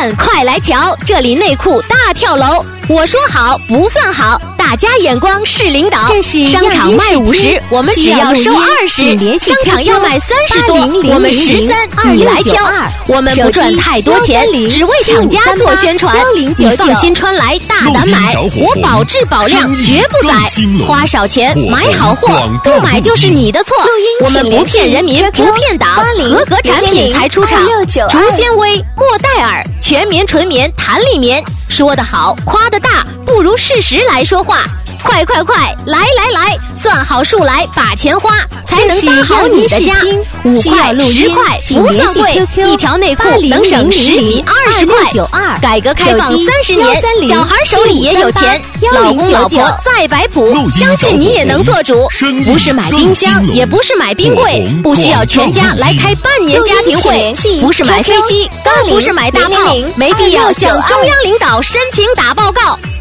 们快来瞧，这里内裤大跳楼。我说好不算好，大家眼光是领导。 这是商场卖50，我们只要收20；商场要卖30多，我们13，你来挑。我们不赚太多钱，只为厂家做宣传。你放心穿来，大胆买，我保质保量，绝不宰。花少钱买好货，不买就是你的错。我们不骗人民，不骗党，合格产品才出厂。竹纤维、莫代尔、全棉纯棉、弹力棉。说得好，夸得大，不如事实来说话。快，来，算好数来，把钱花，才能搭好你的家。5块、10块不算贵，一条内裤能省10几20块。改革开放30年，小孩手里也有钱，老公老婆再摆谱，相信你也能做主。不是买冰箱，也不是买冰柜，不需要全家来开半年家庭会，不是买飞机，更不是买大炮，没必要向中央领导申请打报告。